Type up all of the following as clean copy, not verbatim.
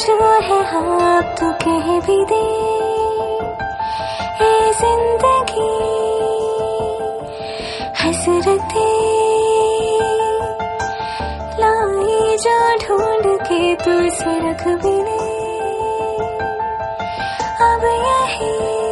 जो है हाँ तो कह भी दे, ए जिंदगी हसरतें लाई जो ढूंढ के तू से रख भी ले अब यही।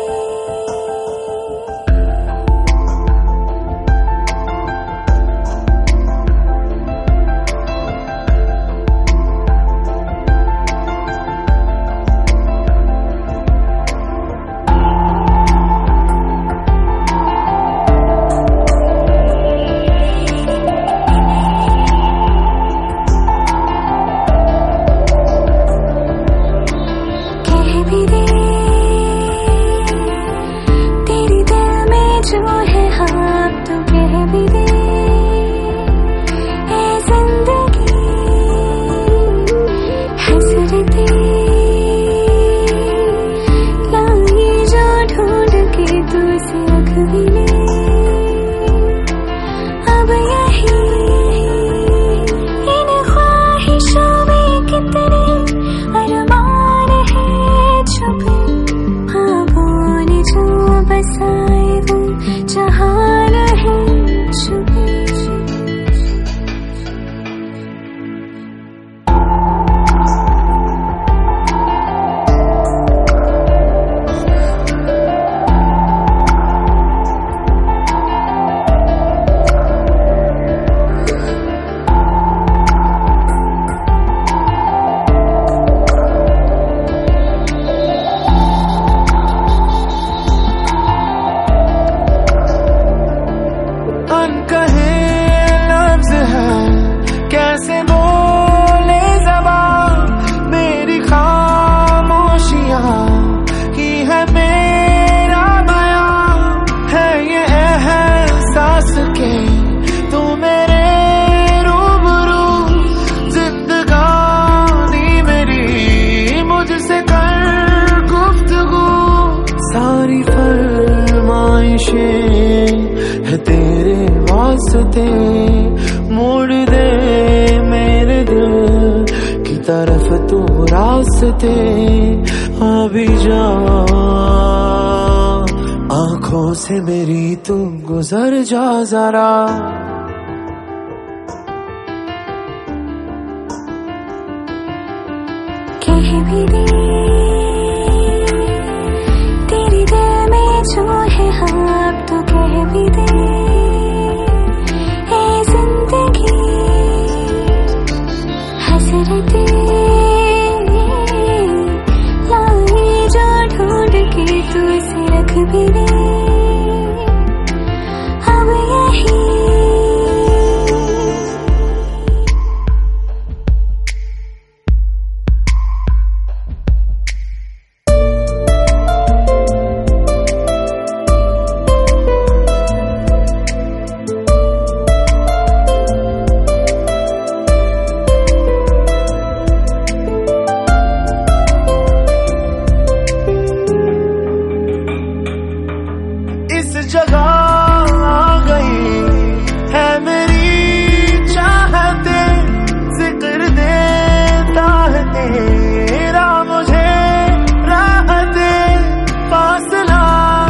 है तेरे वास्ते, मोड़ दे मेरे दिल की तरफ तू रास्ते, अभी जा आंखों से मेरी तू गुजर जा जरा। कह भी दे तेरे दिल में जो है हाँ तो कह भी दे, ए जिंदगी हसरतें लाई जो ढूंढ के तू से रख भी ले अब यही। जगह आ गई है मेरी चाहते, जिक्र देता है तेरा मुझे राहते, फासला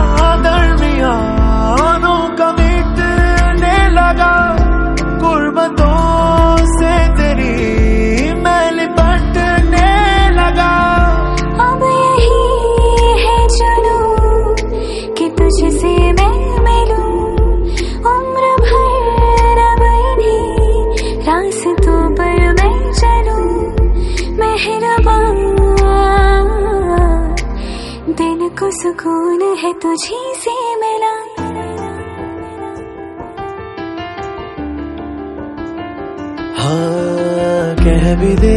दरमियानों का मिटने लगा, गुर्बतों से तेरी मैं लिपटने लगा। अब यही है जुनूं कि तुझसे रास्तों पर मैं चलूं मेहरबान, दिल को सुकून है तुझी से मिला। हाँ कह भी दे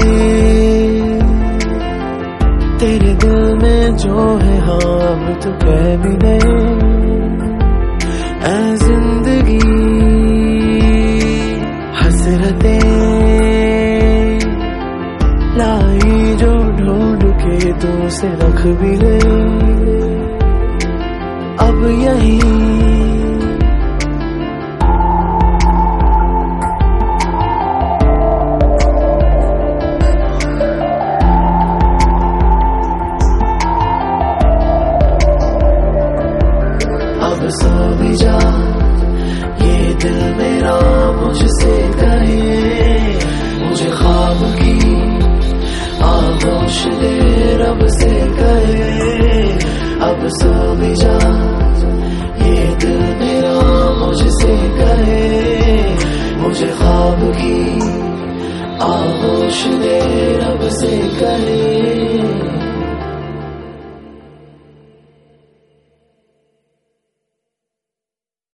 तेरे दिल में जो है हाँ अब तो कह भी दे, ऐ जिंदगी हसरतें लाई जो ढूंढ के तू से रख भी ले अब यही। काश दे रब से कहे